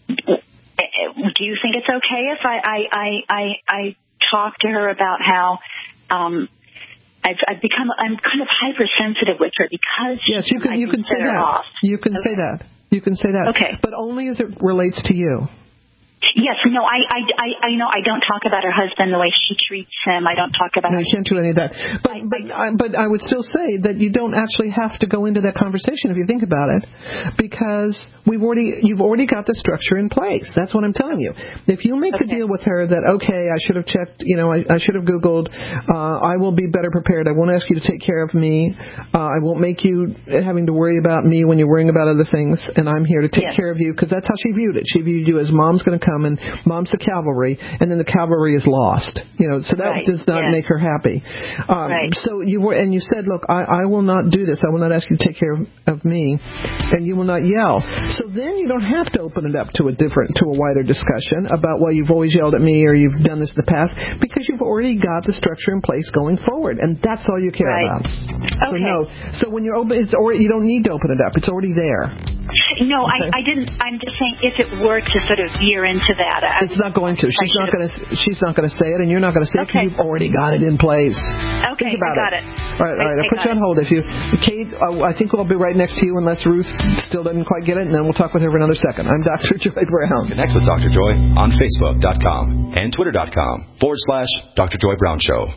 do you think it's okay if I I, I, I, I talk to her about how um, I've, I've become I'm kind of hypersensitive with her because yes, you can I you can say that. Off. You can okay. say that. You can say that. Okay, but only as it relates to you. Yes, no, I, I, I, I know I don't talk about her husband the way she treats him. I don't talk about. No, you can't do any of that. But I, but I, I, but I would still say that you don't actually have to go into that conversation if you think about it, because we've already you've already got the structure in place. That's what I'm telling you. If you make okay. the deal with her that okay, I should have checked, you know, I, I should have Googled. Uh, I will be better prepared. I won't ask you to take care of me. Uh, I won't make you having to worry about me when you're worrying about other things. And I'm here to take yes. care of you, because that's how she viewed it. She viewed you as Mom's going to come and Mom's the cavalry, and then the cavalry is lost. You know, so that right. does not yeah. make her happy. Um, right. So you were, and you said, look, I, I will not do this. I will not ask you to take care of, of me, and you will not yell. So then you don't have to open it up to a different, to a wider discussion about, well, you've always yelled at me or you've done this in the past, because you've already got the structure in place going forward, and that's all you care right. about. Okay. So no. So when you're open, it's already, you don't need to open it up. It's already there. No, okay. I, I didn't. I'm just saying, if it were to sort of veer into that, I, it's not going to. She's not going to. She's not going to say it, and you're not going to say okay. it because you've already got it in place. Okay, Think about I got it. it. All right, all right. I, I'll put you on hold. If you, Kate, uh, I think we'll be right next to you unless Ruth still doesn't quite get it, and then we'll talk with her for another second. I'm Doctor Joy Brown. Connect with Doctor Joy on Facebook dot com and Twitter dot com forward slash Doctor Joy Brown Show.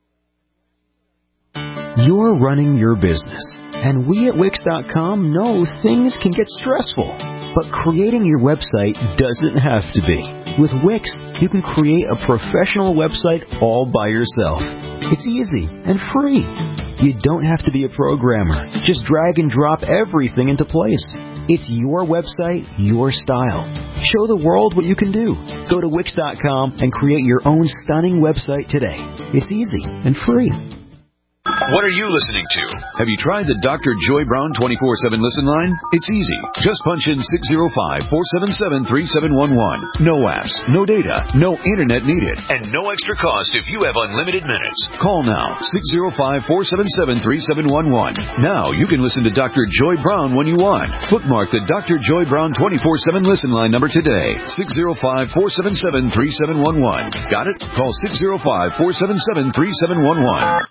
You're running your business, and we at Wix dot com know things can get stressful. But creating your website doesn't have to be. With Wix, you can create a professional website all by yourself. It's easy and free. You don't have to be a programmer. Just drag and drop everything into place. It's your website, your style. Show the world what you can do. Go to Wix dot com and create your own stunning website today. It's easy and free. What are you listening to? Have you tried the Doctor Joy Brown twenty-four seven listen line? It's easy. Just punch in six zero five, four seven seven, three seven one one. No apps, no data, no internet needed, and no extra cost if you have unlimited minutes. Call now, six zero five, four seven seven, three seven one one. Now you can listen to Doctor Joy Brown when you want. Bookmark the Doctor Joy Brown twenty-four seven listen line number today. six zero five, four seven seven, three seven one one. Got it? Call six zero five, four seven seven, three seven one one.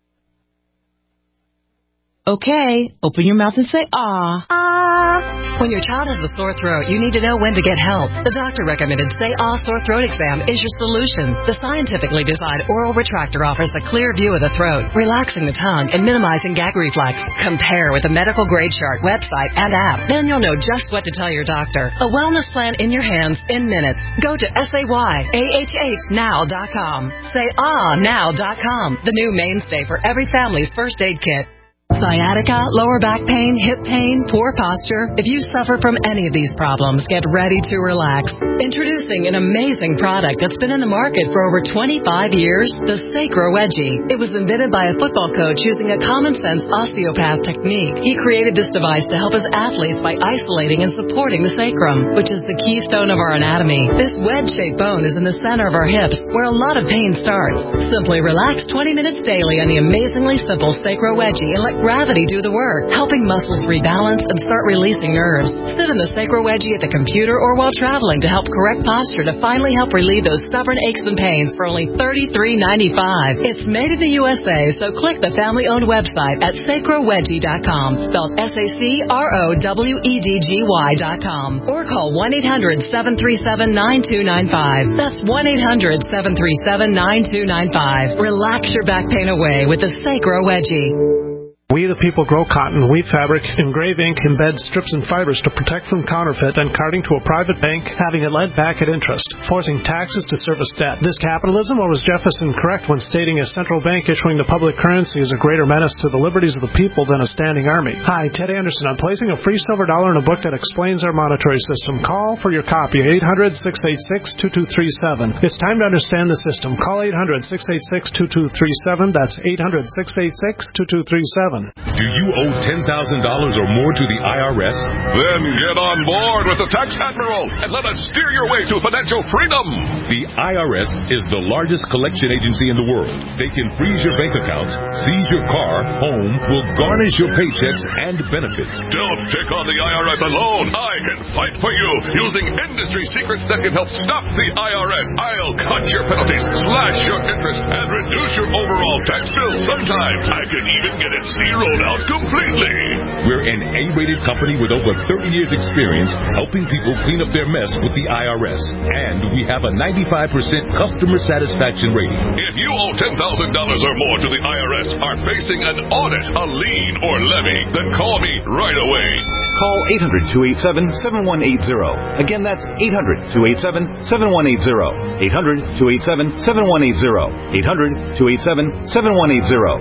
Okay, open your mouth and say ah. Ah. When your child has a sore throat, you need to know when to get help. The doctor recommended Say Ah Sore Throat Exam is your solution. The scientifically designed oral retractor offers a clear view of the throat, relaxing the tongue and minimizing gag reflex. Compare with a medical grade chart, website, and app. Then you'll know just what to tell your doctor. A wellness plan in your hands in minutes. Go to S A Y A H H now dot com. Say ah now dot com. The new mainstay for every family's first aid kit. Sciatica, lower back pain, hip pain, poor posture. If you suffer from any of these problems, get ready to relax. Introducing an amazing product that's been in the market for over twenty-five years, the Sacro Wedgie. It was invented by a football coach using a common-sense osteopath technique. He created this device to help his athletes by isolating and supporting the sacrum, which is the keystone of our anatomy. This wedge-shaped bone is in the center of our hips, where a lot of pain starts. Simply relax twenty minutes daily on the amazingly simple Sacro Wedgie and let gravity do the work, helping muscles rebalance and start releasing nerves. Sit in the Sacro Wedgie at the computer or while traveling to help correct posture to finally help relieve those stubborn aches and pains for only thirty-three ninety-five. It's made in the U S A, so click the family-owned website at sacro wedgie dot com, spelled S A C R O W E D G Y dot com, or call one eight hundred, seven three seven, nine two nine five. That's one eight hundred, seven three seven, nine two nine five. Relax your back pain away with the Sacro Wedgie. We the people grow cotton, weave fabric, engrave ink, embed strips and fibers to protect from counterfeit and carting to a private bank, having it lent back at interest, forcing taxes to service debt. This capitalism, or was Jefferson correct when stating a central bank issuing the public currency is a greater menace to the liberties of the people than a standing army? Hi, Ted Anderson. I'm placing a free silver dollar in a book that explains our monetary system. Call for your copy, eight hundred, six eight six, two two three seven. It's time to understand the system. Call eight hundred, six eight six, two two three seven. That's eight hundred, six eight six, two two three seven. Do you owe ten thousand dollars or more to the I R S? Then get on board with the Tax Admiral and let us steer your way to financial freedom. The I R S is the largest collection agency in the world. They can freeze your bank accounts, seize your car, home, will garnish your paychecks and benefits. Don't take on the I R S alone. I can fight for you using industry secrets that can help stop the I R S. I'll cut your penalties, slash your interest, and reduce your overall tax bill. Sometimes I can even get it zeroed out completely. We're an A-rated company with over thirty years experience helping people clean up their mess with the I R S. And we have a ninety-five percent customer satisfaction rating. If you owe ten thousand dollars or more to the I R S, are facing an audit, a lien, or levy, then call me right away. Call eight hundred, two eight seven, seven one eight zero. Again, that's eight hundred, two eight seven, seven one eight zero. eight hundred, two eight seven, seven one eight zero. eight hundred, two eight seven, seven one eight zero.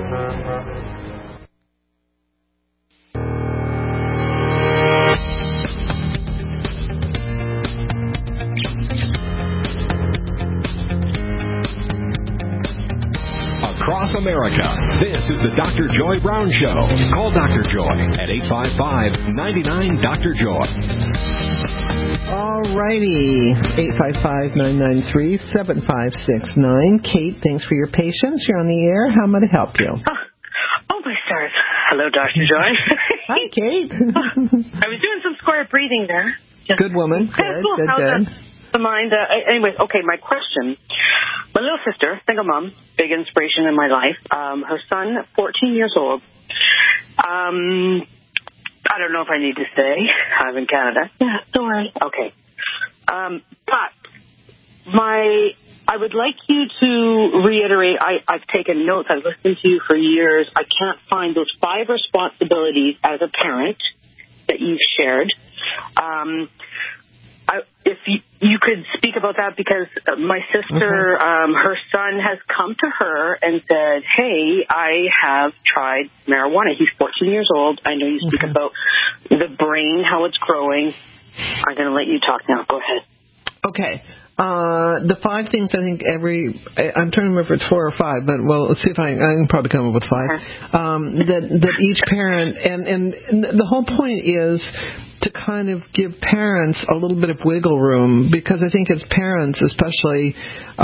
Across America, this is the Doctor Joy Brown Show. Call Doctor Joy at eight five five, nine nine, Doctor Joy. All righty. eight five five, nine nine three, seven five six nine. Kate, thanks for your patience. You're on the air. How may I help you? Oh, oh my stars. Hello, Doctor Joy. Hi, Kate. I was doing some square breathing there. Just good woman. Good, cool. good, How's good. The mind. Uh, anyways, okay, my question. My little sister, single mom, big inspiration in my life. Um, her son, fourteen years old. Um, I don't know if I need to say. I'm in Canada. Yeah, don't worry. Okay. Um, but my, I would like you to reiterate, I, I've taken notes. I've listened to you for years. I can't find those five responsibilities as a parent that you've shared. Um, I, if you, you could speak about that, because my sister, mm-hmm. um, her son has come to her and said, hey, I have tried marijuana. He's fourteen years old. I know you speak mm-hmm. about the brain, how it's growing. I'm going to let you talk now. Go ahead. Okay. Uh, the five things I think every, I'm trying to remember if it's four or five, but well, let's see if I, I can probably come up with five. Um, that, that each parent, and, and the whole point is to kind of give parents a little bit of wiggle room, because I think as parents, especially,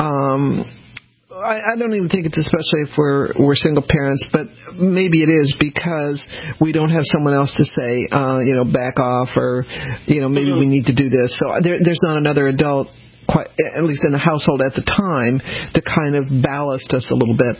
um, I, I don't even think it's especially if we're we're single parents, but maybe it is because we don't have someone else to say, uh, you know, back off, or, you know, maybe mm-hmm. we need to do this. So there, there's not another adult, quite, at least in the household at the time, to kind of ballast us a little bit.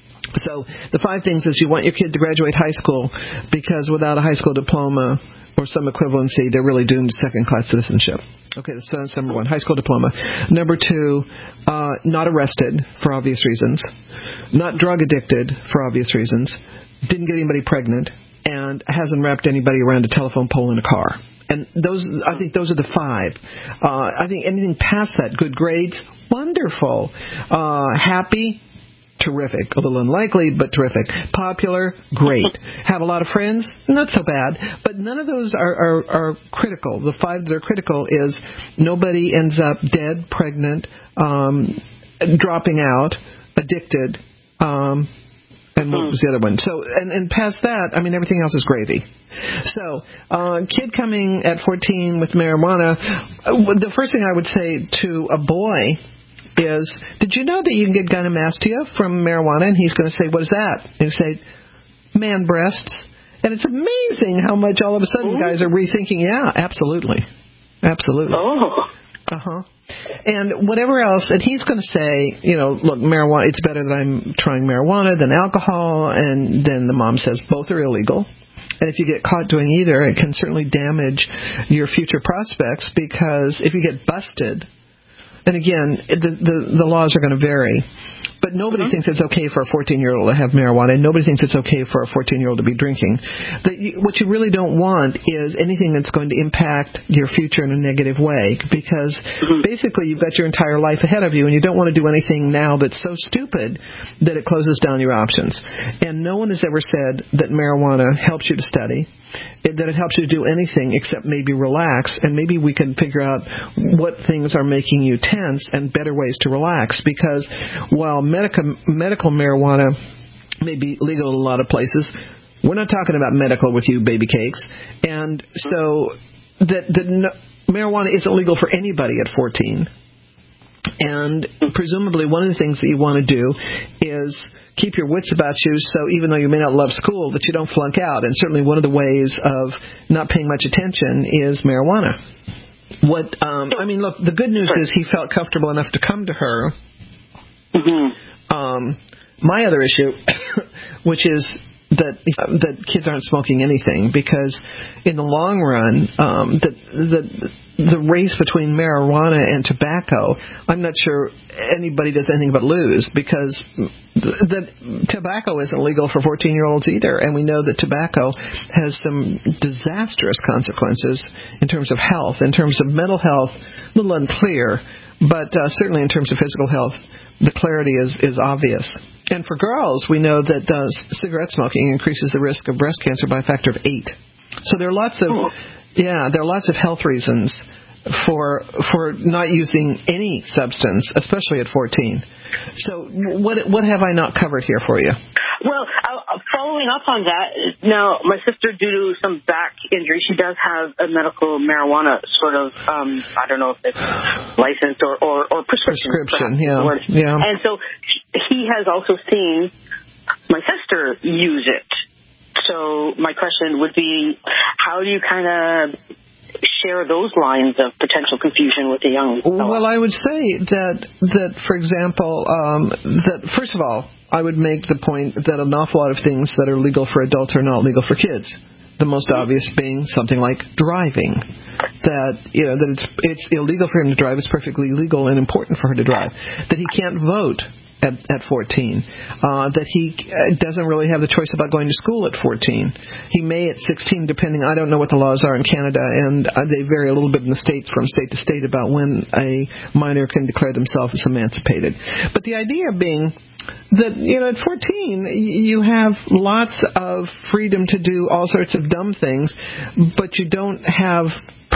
So the five things is you want your kid to graduate high school, because without a high school diploma or some equivalency, they're really doomed to second-class citizenship. Okay, so that's number one, high school diploma. Number two, uh, not arrested for obvious reasons, not drug addicted for obvious reasons, didn't get anybody pregnant, and hasn't wrapped anybody around a telephone pole in a car. And those, I think those are the five. Uh, I think anything past that, good grades, wonderful. Uh, happy, terrific. A little unlikely, but terrific. Popular, great. Have a lot of friends, not so bad. But none of those are, are, are critical. The five that are critical is nobody ends up dead, pregnant, um, dropping out, addicted, um, and what was the other one? So, and, and past that, I mean, everything else is gravy. So, uh, kid coming at fourteen with marijuana, the first thing I would say to a boy is, did you know that you can get gynecomastia from marijuana? And he's going to say, what is that? And he'll say, man breasts. And it's amazing how much all of a sudden Ooh. guys are rethinking, yeah, absolutely. Absolutely. Oh. Uh-huh. And whatever else, and he's going to say, you know, look, marijuana, it's better that I'm trying marijuana than alcohol. And then the mom says both are illegal. And if you get caught doing either, it can certainly damage your future prospects, because if you get busted, and again, the, the, the laws are going to vary, but nobody mm-hmm. thinks it's okay for a fourteen-year-old to have marijuana, and nobody thinks it's okay for a fourteen-year-old to be drinking. The, you, what you really don't want is anything that's going to impact your future in a negative way, because mm-hmm. basically you've got your entire life ahead of you, and you don't want to do anything now that's so stupid that it closes down your options. And no one has ever said that marijuana helps you to study, that it helps you to do anything except maybe relax, and maybe we can figure out what things are making you tense and better ways to relax, because while medical, medical marijuana may be legal in a lot of places, we're not talking about medical with you baby cakes, and so that, that no, marijuana isn't legal for anybody at fourteen, and presumably one of the things that you want to do is keep your wits about you, so even though you may not love school, that you don't flunk out. And certainly one of the ways of not paying much attention is marijuana. What um, I mean, look, the good news is he felt comfortable enough to come to her. Mm-hmm. Um, my other issue, which is that uh, that kids aren't smoking anything, because in the long run, um, the the the race between marijuana and tobacco, I'm not sure anybody does anything but lose, because the, the tobacco isn't legal for fourteen-year-olds either, and we know that tobacco has some disastrous consequences in terms of health, in terms of mental health, a little unclear, but uh, certainly in terms of physical health, the clarity is, is obvious. And for girls, we know that uh, cigarette smoking increases the risk of breast cancer by a factor of eight. So there are lots of... Oh. Yeah, there are lots of health reasons for for not using any substance, especially at fourteen. So what what have I not covered here for you? Well, uh, following up on that, now my sister, due to some back injury, she does have a medical marijuana sort of, um, I don't know if it's licensed or, or, or prescription. Prescription, yeah. yeah. And so he has also seen my sister use it. So my question would be, how do you kind of share those lines of potential confusion with the young fellow? Well, I would say that, that for example, um, that first of all, I would make the point that an awful lot of things that are legal for adults are not legal for kids. The most obvious being something like driving. That, you know, that it's it's illegal for him to drive. It's perfectly legal and important for her to drive. That he can't vote At, at fourteen, uh, that he doesn't really have the choice about going to school at fourteen. He may at sixteen, depending, I don't know what the laws are in Canada, and uh, they vary a little bit in the states from state to state about when a minor can declare themselves as emancipated. But the idea being that, you know, at fourteen, you have lots of freedom to do all sorts of dumb things, but you don't have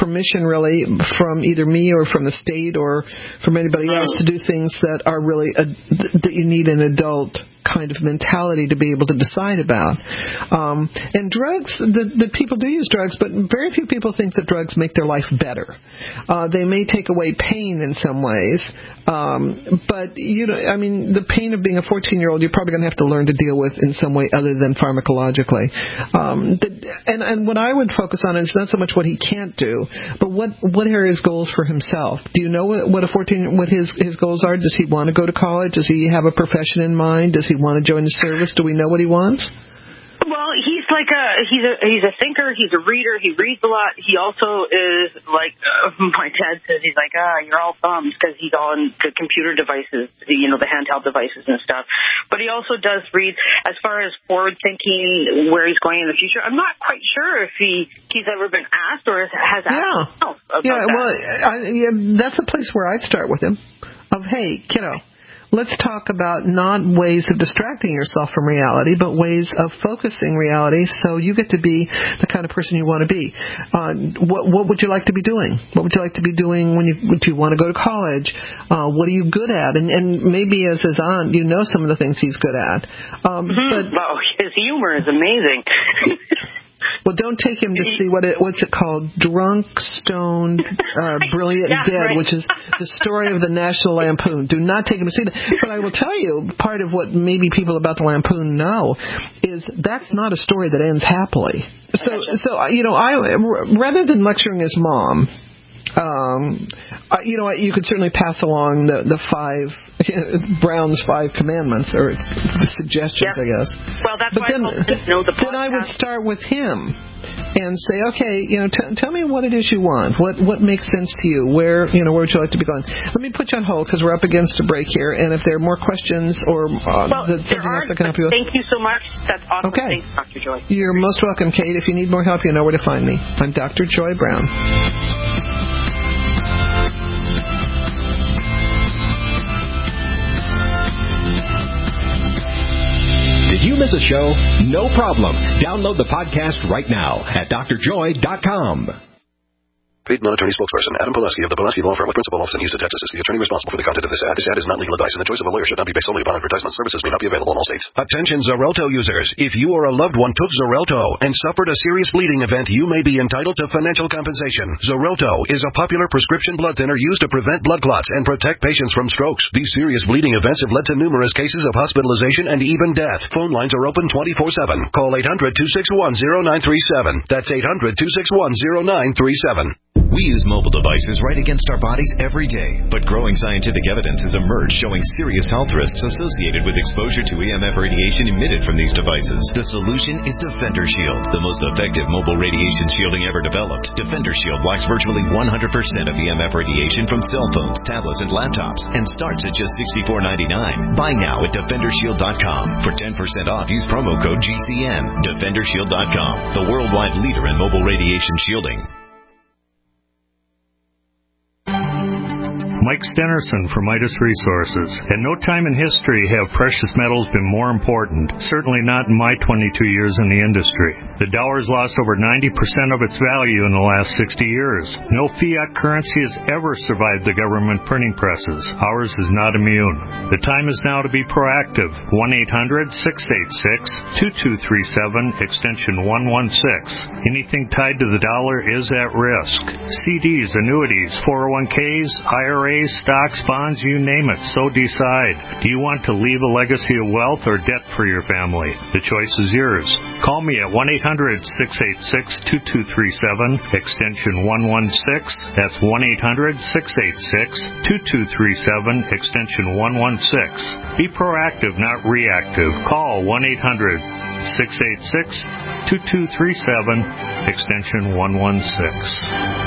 permission really from either me or from the state or from anybody else to do things that are really a, that you need an adult kind of mentality to be able to decide about. Um, and drugs, the, the people do use drugs, but very few people think that drugs make their life better. Uh, they may take away pain in some ways, um, but you know, I mean, the pain of being a fourteen-year-old, you're probably going to have to learn to deal with in some way other than pharmacologically. Um, the, and, and what I would focus on is not so much what he can't do, but what what are his goals for himself. Do you know what, what a fourteen what his his goals are? Does he want to go to college? Does he have a profession in mind? Does he want to join the service? Do we know what he wants? Well, he's like a he's a he's a thinker. He's a reader. He reads a lot. He also is like uh, my dad says. He's like, ah, you're all thumbs because he's on the computer devices, you know, the handheld devices and stuff. But he also does read. As far as forward thinking, where he's going in the future, I'm not quite sure if he he's ever been asked or has asked yeah. himself about yeah, that. Well, I, yeah, that's a place where I'd start with him. Of hey, kiddo. Let's talk about not ways of distracting yourself from reality, but ways of focusing reality so you get to be the kind of person you want to be. Uh, what, what would you like to be doing? What would you like to be doing when you, do you want to go to college? Uh, what are you good at? And, and maybe as his aunt, you know some of the things he's good at. Um, mm-hmm. but oh, his humor is amazing. Well, don't take him to see what it, what's it called, Drunk, Stoned, uh, Brilliant, yeah, Dead, right. which is the story of the National Lampoon. Do not take him to see that. But I will tell you, part of what maybe people about the Lampoon know is that's not a story that ends happily. So, so you know, I rather than lecturing his mom, Um, uh, you know, you could certainly pass along the, the five, Brown's five commandments, or suggestions, yep. I guess. Well, that's but why then, I just know the podcast. Then I would start with him and say, okay, you know, t- tell me what it is you want. What what makes sense to you? Where, you know, where would you like to be going? Let me put you on hold because we're up against a break here, and if there are more questions or uh, well, something else I can help you with. Thank you so much. That's awesome. Okay. Thanks, Doctor Joy. You're most welcome, Kate. If you need more help, you know where to find me. I'm Doctor Joy Brown. Did you miss a show? No problem. Download the podcast right now at d r joy dot com. Paid non-attorney spokesperson Adam Pileski of the Pileski Law Firm with principal office in Houston, Texas is the attorney responsible for the content of this ad. This ad is not legal advice, and the choice of a lawyer should not be based solely upon advertisement. Services may not be available in all states. Attention Xarelto users. If you or a loved one took Xarelto and suffered a serious bleeding event, you may be entitled to financial compensation. Xarelto is a popular prescription blood thinner used to prevent blood clots and protect patients from strokes. These serious bleeding events have led to numerous cases of hospitalization and even death. Phone lines are open twenty-four seven. Call eight hundred, two six one, zero nine three seven. That's eight hundred, two six one, zero nine three seven. We use mobile devices right against our bodies every day, but growing scientific evidence has emerged showing serious health risks associated with exposure to E M F radiation emitted from these devices. The solution is Defender Shield, the most effective mobile radiation shielding ever developed. Defender Shield blocks virtually one hundred percent of E M F radiation from cell phones, tablets, and laptops, and starts at just sixty-four ninety-nine. Buy now at defender shield dot com. For ten percent off, use promo code G C N. defender shield dot com, the worldwide leader in mobile radiation shielding. Mike Stenerson from Midas Resources. At no time in history have precious metals been more important, certainly not in my twenty-two years in the industry. The dollar has lost over ninety percent of its value in the last sixty years. No fiat currency has ever survived the government printing presses. Ours is not immune. The time is now to be proactive. one eight hundred, six eight six, two two three seven, extension one one six. Anything tied to the dollar is at risk. C Ds, annuities, four oh one k's, I R As, stocks, bonds, you name it. So decide. Do you want to leave a legacy of wealth or debt for your family? The choice is yours. Call me at one eight hundred, six eight six, two two three seven, extension one one six. That's one eight hundred, six eight six, two two three seven, extension one one six. Be proactive, not reactive. Call one eight hundred, six eight six, two two three seven, extension one one six.